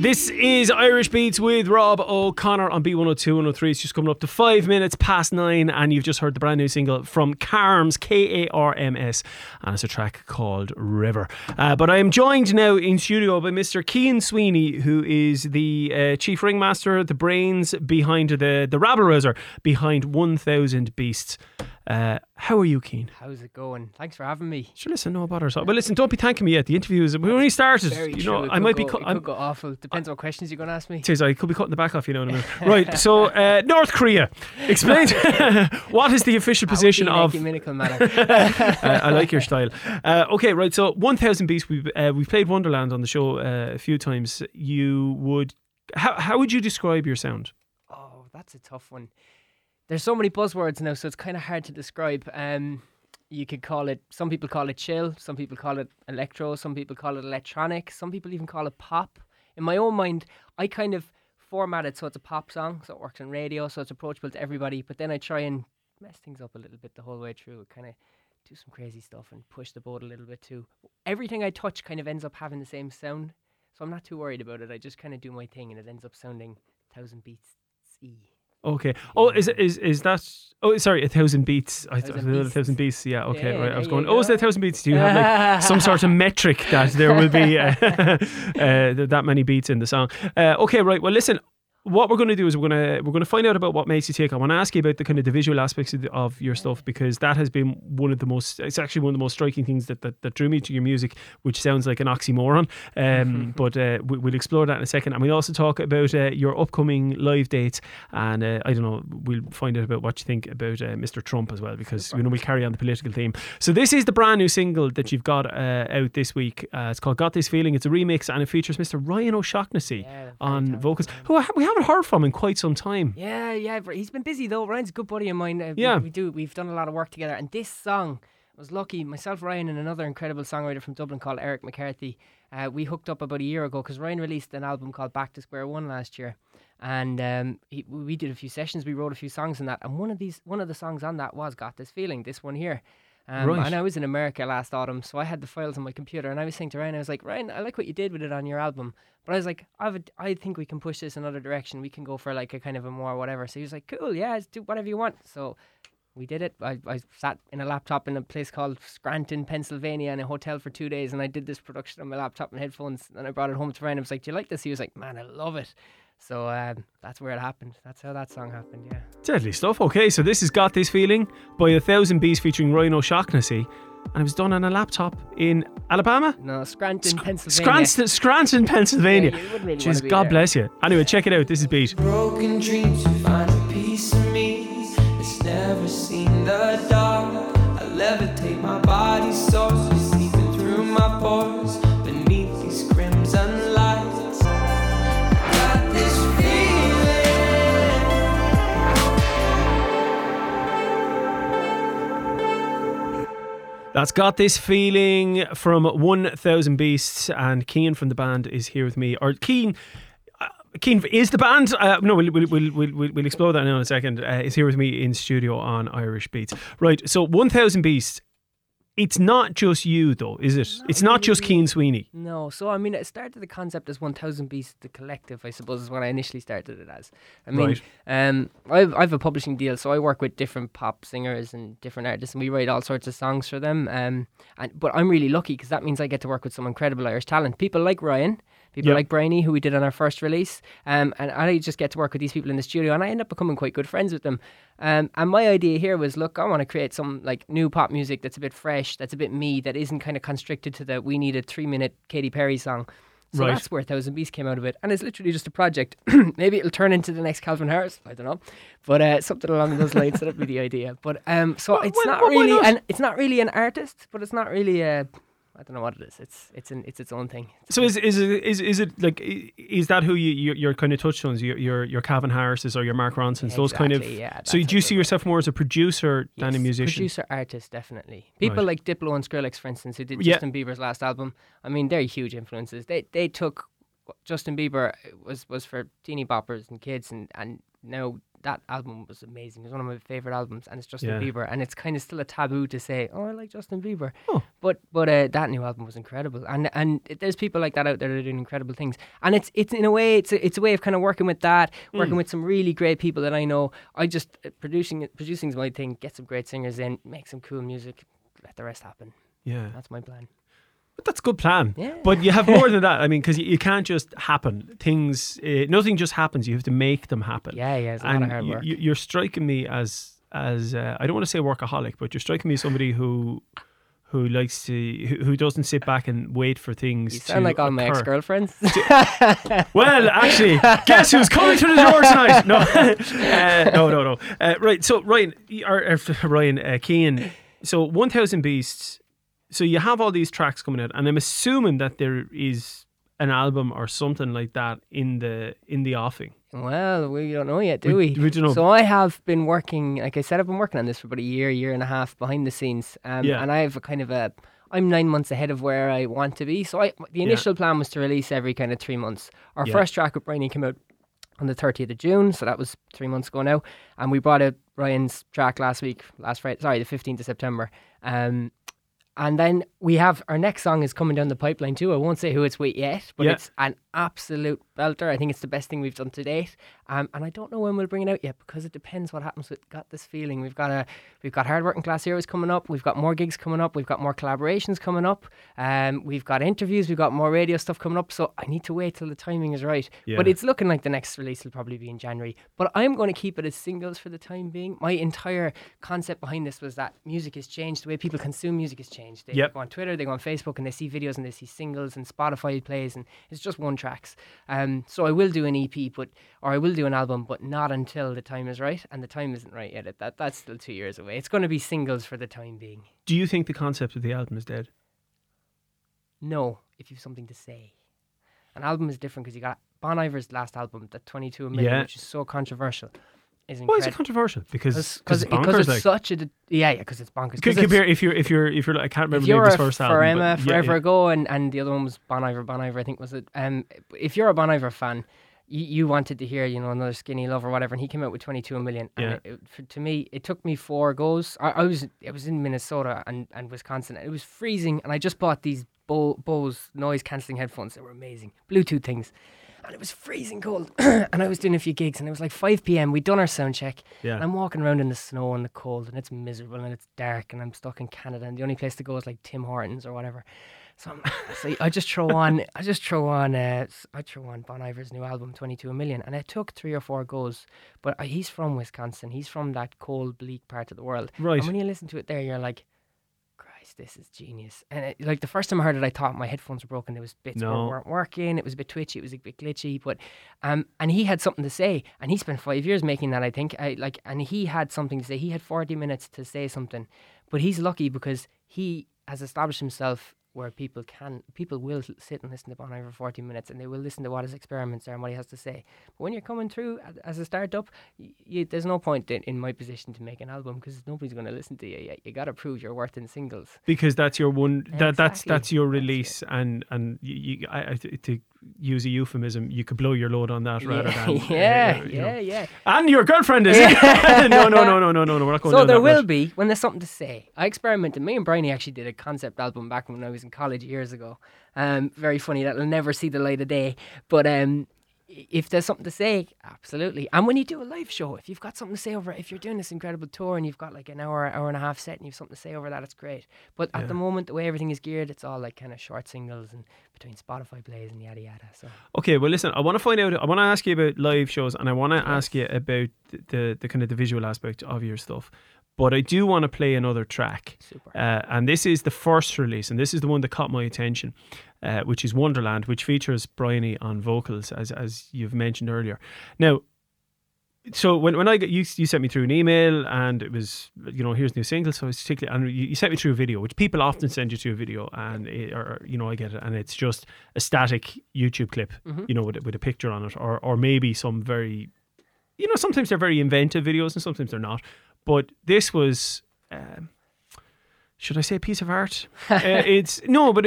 This is Irish Beats with Rob O'Connor on B102 103. It's just coming up to 5 minutes past 9, and you've just heard the brand new single from Karms, Karms, and it's a track called River. But I am joined now in studio by Mr. Cian Sweeney, who is the chief ringmaster, the brains behind the rabble-rouser behind 1000 Beasts. How are you, Cian? How's it going? Thanks for having me. Sure, listen, no bother. Well, listen, don't be thanking me yet. The interview is we only started. Very you true. know, I might be. It could go awful. Depends what questions you're going to ask me. I could be cutting the back off. You know what I mean? Right. So, North Korea. Explain. What is the official position of? I like your style. Okay, right. So, 1000 Beasts. We've played Wonderland on the show a few times. How would you describe your sound? Oh, that's a tough one. There's so many buzzwords now, so it's kind of hard to describe. You could call it, some people call it chill, some people call it electro, some people call it electronic, some people even call it pop. In my own mind, I kind of format it so it's a pop song, so it works on radio, so it's approachable to everybody, but then I try and mess things up a little bit the whole way through, kind of do some crazy stuff and push the boat a little bit too. Everything I touch kind of ends up having the same sound, so I'm not too worried about it. I just kind of do my thing and it ends up sounding 1000 Beats-y. Okay. Oh, is that? Oh, sorry, 1000 Beats. I thought 1000 Beats. Yeah. Okay. Yeah, right. I was going. Oh, is that 1000 Beats? Do you have like some sort of metric that there will be that many beats in the song? Okay. Right. Well, listen. What we're going to do is we're going to find out about what makes you tick. I want to ask you about the kind of the visual aspects of your stuff, because that has been it's actually one of the most striking things that drew me to your music, which sounds like an oxymoron. But we'll explore that in a second, and we'll also talk about your upcoming live dates, and I don't know, we'll find out about what you think about Mr. Trump as well, because we'll carry on the political theme. So this is the brand new single that you've got out this week. It's called Got This Feeling. It's a remix, and it features Mr. Ryan O'Shaughnessy on vocals, who we haven't heard from in quite some time. Yeah, he's been busy though. Ryan's a good buddy of mine. We've done a lot of work together, and this song, I was lucky, myself, Ryan, and another incredible songwriter from Dublin called Eric McCarthy, we hooked up about a year ago, because Ryan released an album called Back to Square One last year, and we did a few sessions, we wrote a few songs on that, and one of the songs on that was Got This Feeling, this one here. Right. And I was in America last autumn, so I had the files on my computer, and I was saying to Ryan, I was like, Ryan, I like what you did with it on your album, but I was like, I think we can push this another direction. We can go for like a kind of a more whatever. So he was like, cool, yeah, do whatever you want. So we did it. I sat in a laptop in a place called Scranton, Pennsylvania, in a hotel for 2 days, and I did this production on my laptop and headphones, and I brought it home to Ryan. I was like, do you like this? He was like, man, I love it. So that's where it happened. That's how that song happened, yeah. Deadly stuff. Okay, so this has Got This Feeling by 1000 Beasts featuring Ryan O'Shaughnessy, and it was done on a laptop in Alabama? No, Scranton, Pennsylvania. Scranton, Pennsylvania. Yeah, you wouldn't really Jeez, want to be God there. bless you. Anyway, check it out. This is Beat. Broken dreams, you find a piece of me that's never seen the dark. I levitate, my body soars, seeping through my pores beneath these crimson lights. Got this That's Got This Feeling from 1000 Beasts, and Cian from the band is here with me. Or Cian is the band. No, we'll explore that now in a second. Is here with me in studio on Irish Beats. Right. So 1000 Beasts. It's not just you, though, is it? It's not just Cian Sweeney. No, so I mean, it started the concept as 1000 Beasts, the collective, I suppose, is what I initially started it as. I mean, I've a publishing deal, so I work with different pop singers and different artists, and we write all sorts of songs for them. But I'm really lucky, because that means I get to work with some incredible Irish talent. People like Ryan, people like Brainy, who we did on our first release, and I just get to work with these people in the studio, and I end up becoming quite good friends with them. And my idea here was, look, I want to create some like new pop music that's a bit fresh, that's a bit me, that isn't kind of constricted to the we need a 3-minute Katy Perry song. So that's where 1000 Beasts came out of it, and it's literally just a project. Maybe it'll turn into the next Calvin Harris, I don't know, but something along those lines. That'd be the idea. But so it's not really an artist, but it's not really a. I don't know what it is. It's its own thing. So is it like, is that who your kind of touchstones, your Calvin Harris's or your Mark Ronsons, those kind of? Yeah, so do you see yourself more as a producer than a musician? Producer, artist, definitely. People like Diplo and Skrillex, for instance, who did Justin Bieber's last album. I mean, they're huge influences. They took Justin Bieber was for teeny boppers and kids, and now that album was amazing. It was one of my favorite albums, and it's Justin Yeah. Bieber, and it's kind of still a taboo to say, "Oh, I like Justin Bieber." Oh. But that new album was incredible, and there's people like that out there that are doing incredible things. And it's in a way it's a way of kind of working with that, working with some really great people that I know. I just producing is my thing. Get some great singers in, make some cool music, let the rest happen. Yeah. That's my plan. But that's a good plan. Yeah. But you have more than that. I mean, because you can't just happen. Things, nothing just happens. You have to make them happen. Yeah, it's a lot of hard work. You're striking me as I don't want to say workaholic, but you're striking me as somebody who likes to, who doesn't sit back and wait for things You to sound like all my occur. ex-girlfriends. Well, actually, guess who's coming through the door tonight? No. Right, so Ryan, Cian, so 1000 Beasts. So you have all these tracks coming out, and I'm assuming that there is an album or something like that in the offing. Well, we don't know yet, do we? We don't know. So I have been working, like I said, I've been working on this for about a year and a half behind the scenes. Yeah. And I have I'm 9 months ahead of where I want to be. So the initial plan was to release every kind of 3 months. Our first track with Bryony came out on the 30th of June, so that was 3 months ago now. And we brought out Ryan's track last Friday, the 15th of September. And then we have our next song is coming down the pipeline too. I won't say who it's with yet, but it's an absolute belter. I think it's the best thing we've done to date. And I don't know when we'll bring it out yet because it depends what happens with Got This Feeling. We've got Hard Working Class Heroes coming up. We've got more gigs coming up. We've got more collaborations coming up. We've got interviews. We've got more radio stuff coming up. So I need to wait till the timing is right. Yeah. But it's looking like the next release will probably be in January. But I'm going to keep it as singles for the time being. My entire concept behind this was that music has changed. The way people consume music has changed. They go on Twitter, they go on Facebook, and they see videos and they see singles, and Spotify plays, and it's just one tracks. So I will do an EP, or I will do an album, but not until the time is right, and the time isn't right yet. That's still 2 years away. It's going to be singles for the time being. Do you think the concept of the album is dead? No, if you've something to say. An album is different because you got Bon Iver's last album, the 22 million, which is so controversial. Why is it controversial? Because it's bonkers, it's like. Such a because it's bonkers. Compare if you're I can't remember the name of his first album. Forever, Forever Ago, and the other one was Bon Iver, I think was it. If you're a Bon Iver fan, you wanted to hear, another Skinny Love or whatever, and he came out with 22 million. And to me, it took me 4 goes. I was in Minnesota and Wisconsin. It was freezing, and I just bought these Bose noise cancelling headphones. They were amazing, Bluetooth things. And it was freezing cold. And I was doing a few gigs, and it was like 5 p.m. We'd done our sound check. Yeah. And I'm walking around in the snow and the cold, and it's miserable and it's dark, and I'm stuck in Canada, and the only place to go is like Tim Hortons or whatever. So I just throw on Bon Iver's new album, 22 million, and it took 3 or 4 goes. But he's from Wisconsin. He's from that cold, bleak part of the world. Right. And when you listen to it there, you're like, this is genius. And like the first time I heard it, I thought my headphones were broken. There was bits that weren't working. It was a bit twitchy. It was a bit glitchy. But and he had something to say, and he spent 5 years making that, I think. And he had something to say. He had 40 minutes to say something, but he's lucky because he has established himself where people will sit and listen to Bon Iver for 40 minutes, and they will listen to what his experiments are and what he has to say. But when you're coming through as a startup, there's no point in my position to make an album because nobody's going to listen to you. You got to prove your worth in singles. Because that's your one. Exactly. That's your release, and to use a euphemism, you could blow your load on that rather than yeah. And your girlfriend is no. We're not going. So there will be when there's something to say. I experimented. Me and Bryony actually did a concept album back when I was in college years ago. Very funny. That'll never see the light of day. But if there's something to say, absolutely. And when you do a live show, if you've got something to say over it, if you're doing this incredible tour and you've got like an hour and a half set and you've something to say over that, it's great. But at the moment, the way everything is geared, it's all like kind of short singles and between Spotify plays and yada yada. So okay, well listen, I want to ask you about live shows, and I want to ask you about the kind of the visual aspect of your stuff. But I do want to play another track. Super. And this is the first release, and this is the one that caught my attention, which is Wonderland, which features Bryony on vocals, as you've mentioned earlier. Now, so when I got you sent me through an email, and it was, here's new single. So it's particularly, and you sent me through a video, which people often send you to a video, and I get it, and it's just a static YouTube clip, with a picture on it, or maybe some very, sometimes they're very inventive videos, and sometimes they're not. But this was, should I say, a piece of art? It's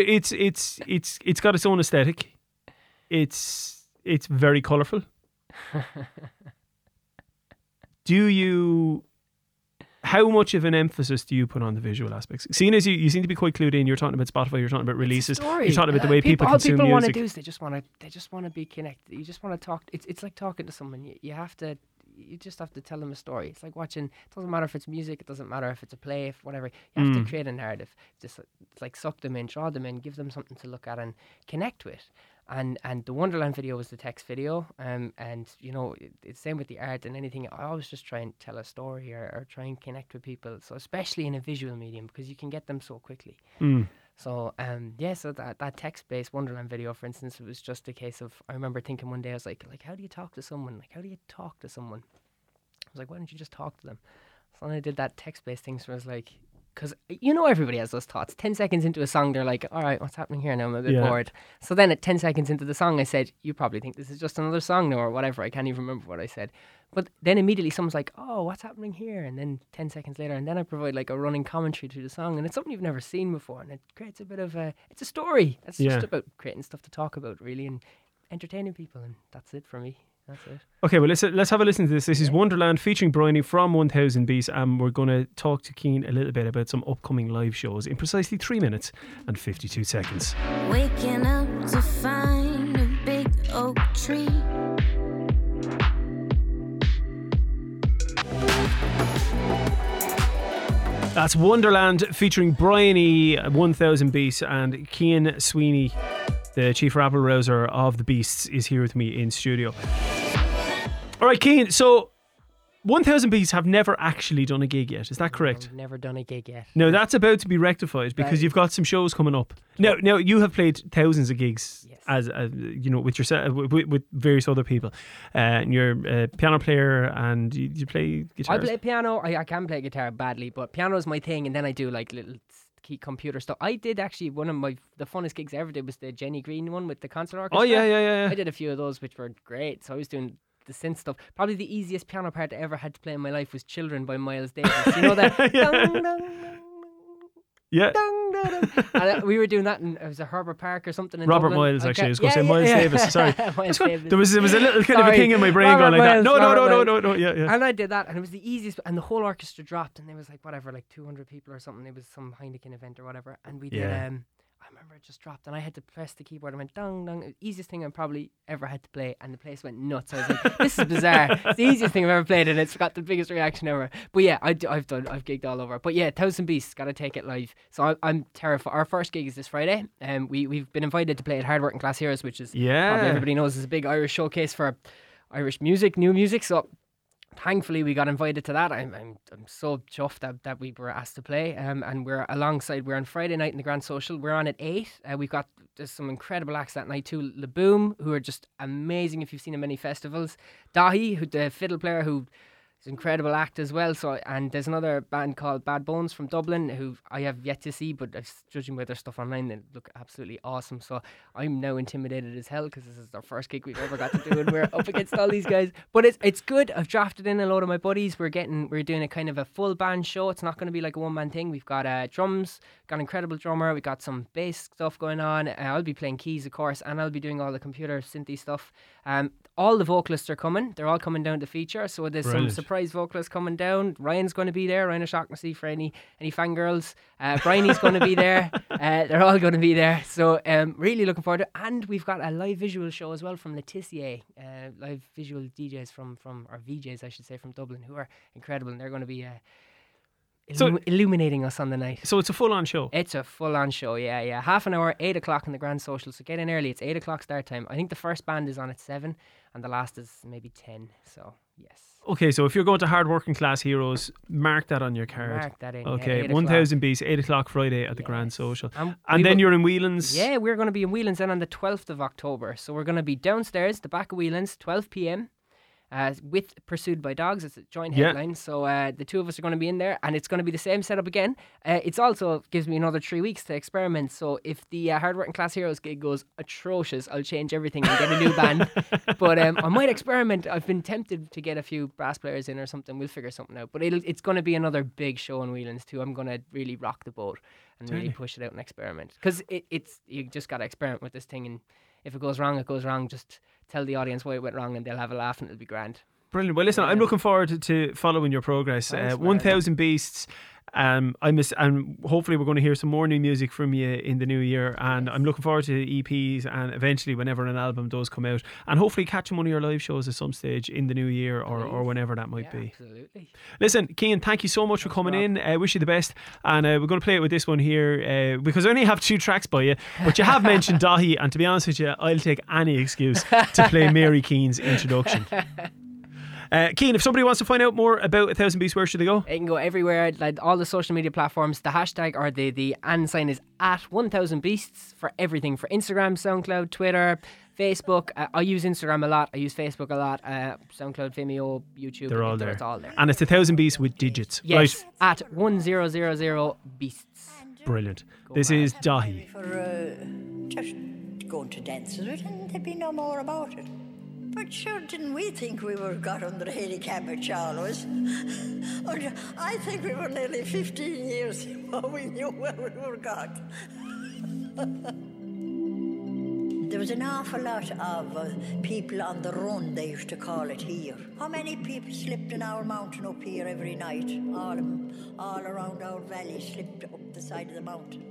got its own aesthetic. It's very colourful. do you? How much of an emphasis do you put on the visual aspects? Seeing as you seem to be quite clued in, you're talking about Spotify, you're talking about releases, you're talking about the way people consume music. All people want to do is they just want to be connected. You just want to talk. It's like talking to someone. You just have to tell them a story. It's like watching. It doesn't matter if it's music. It doesn't matter if it's a play. If whatever. You have to create a narrative. Just it's like suck them in, draw them in, give them something to look at and connect with. And the Wonderland video was the text video, and you know it's same with the art and anything. I always just try and tell a story or try and connect with people. So especially in a visual medium because you can get them so quickly. So so that text-based Wonderland video, for instance, it was just a case of I remember thinking one day I was like how do you talk to someone? Like how do you talk to someone? I was like, why don't you just talk to them? So then I did that text-based thing. So I was like. Because you know everybody has those thoughts. 10 seconds into a song, they're like, all right, what's happening here now? I'm a bit bored. So then at 10 seconds into the song, I said, you probably think this is just another song now or whatever. I can't even remember what I said. But then immediately someone's like, oh, what's happening here? And then 10 seconds later, and then I provide like a running commentary to the song. And it's something you've never seen before. And it creates a bit of it's a story. It's just about creating stuff to talk about, really, and entertaining people. And that's it for me. That's it. Okay, well, let's have a listen to this. This is Wonderland featuring Bryony from 1000 Beasts, and we're going to talk to Cian a little bit about some upcoming live shows in precisely 3 minutes and 52 seconds. Waking up to find a big oak tree. That's Wonderland featuring Bryony, 1000 Beasts, and Cian Sweeney, the chief rabble rouser of the Beasts, is here with me in studio. All right, Cian, so 1000 Beasts have never actually done a gig yet, is that correct? I've never done a gig yet. No, that's about to be rectified because you've got some shows coming up. Now you have played thousands of gigs as you know, with yourself, with various other people. And you're a piano player and you play guitar. I play piano. I can play guitar badly, but piano is my thing, and then I do like little key computer stuff. I did actually one of the funnest gigs I ever did was the Jenny Green one with the concert orchestra. Oh yeah. I did a few of those which were great. So I was doing the synth stuff. Probably the easiest piano part I ever had to play in my life was Children by Miles Davis. You know that? Dun, dun, dun, yeah. Dun, dun, dun. And we were doing that in, it was a Herbert Park or something in Robert Dublin. Miles, actually. I was going to say Miles Davis. Sorry. Miles Davis. There was a little kind of a thing in my brain Robert going like Miles, that. No. Yeah. And I did that, and it was the easiest. And the whole orchestra dropped, and there was like whatever, like 200 people or something. It was some Heineken event or whatever, and we did. I remember it just dropped, and I had to press the keyboard. I went dong dong. Easiest thing I probably ever had to play, and the place went nuts. I was like, "This is bizarre. It's the easiest thing I've ever played, and it's got the biggest reaction ever." But yeah, I've gigged all over. But yeah, 1000 Beasts, gotta take it live. So I'm terrified. Our first gig is this Friday, and we've been invited to play at Hard Working Class Heroes, which is probably everybody knows is a big Irish showcase for Irish music, new music. So thankfully we got invited to that. I'm so chuffed that we were asked to play, and we're on Friday night in the Grand Social. We're on at 8. There's some incredible acts that night too. Le Boom, who are just amazing if you've seen him many festivals. Dahi, who the fiddle player, who is an incredible act as well. So, and there's another band called Bad Bones from Dublin, who I have yet to see, but judging by their stuff online, they look absolutely awesome. So I'm now intimidated as hell because this is our first gig we've ever got to do, and we're up against all these guys. But it's good. I've drafted in a load of my buddies. We're doing a kind of a full band show. It's not going to be like a one man thing. We've got drums, got an incredible drummer. We got some bass stuff going on. I'll be playing keys, of course, and I'll be doing all the computer synthy stuff. All the vocalists are coming. They're all coming down to feature. So there's some surprise vocalists coming down. Ryan's going to be there. Ryan O'Shaughnessy for any fangirls. Bryony's going to be there. They're all going to be there. So really looking forward to it. And we've got a live visual show as well from Letitia, live visual DJs from or VJs, I should say, from Dublin, who are incredible. And they're going to be illuminating us on the night. So it's a full-on show? It's a full-on show, yeah. Half an hour, 8 o'clock in the Grand Social. So get in early. It's 8 o'clock start time. I think the first band is on at 7 and the last is maybe 10. So, yes. Okay, so if you're going to Hard Working Class Heroes, mark that on your card. Mark that in. Okay, yeah, 1000 Beasts, 8 o'clock Friday at the Grand Social. And then you're in Whelan's. Yeah, we're going to be in Whelan's then on the 12th of October. So we're going to be downstairs, the back of Whelan's, 12 p.m. With Pursued by Dogs. It's a joint headline. So the two of us are going to be in there, and it's going to be the same setup again. It's also gives me another 3 weeks to experiment. So if the Hard Working Class Heroes gig goes atrocious, I'll change everything and get a new band. But I might experiment. I've been tempted to get a few brass players in or something. We'll figure something out. But it's going to be another big show in Whelan's too. I'm going to really rock the boat and really push it out and experiment, because it's you just got to experiment with this thing, and if it goes wrong, it goes wrong. Just tell the audience why it went wrong and they'll have a laugh and it'll be grand. Brilliant. Well, listen, I'm looking forward to following your progress. 1000 Beasts. And hopefully we're going to hear some more new music from you in the new year, and I'm looking forward to EPs and eventually whenever an album does come out, and hopefully catching one of your live shows at some stage in the new year or whenever that might be. Absolutely. Listen, Cian, thank you so much for coming in. Wish you the best, and we're going to play it with this one here because I only have 2 tracks by you, but you have mentioned Daithí, and to be honest with you, I'll take any excuse to play Mary Keane's introduction. Cian, if somebody wants to find out more about 1000 Beasts, where should they go? They can go everywhere, like all the social media platforms. The hashtag or the and sign is at 1000 Beasts for everything, for Instagram, SoundCloud, Twitter, Facebook. I use Instagram a lot. I use Facebook a lot. SoundCloud, Vimeo, YouTube. They're all there. It's all there. And it's 1000 Beasts with digits. Yes, Right. at 1000 Beasts. Brilliant. This is Daithí. For just going to dances with it, and there'd be no more about it. But sure, didn't we think we were got under the handicap at Charles? I think we were nearly 15 years before we knew where we were got. There was an awful lot of people on the run, they used to call it here. How many people slipped in our mountain up here every night? All around our valley slipped up the side of the mountain.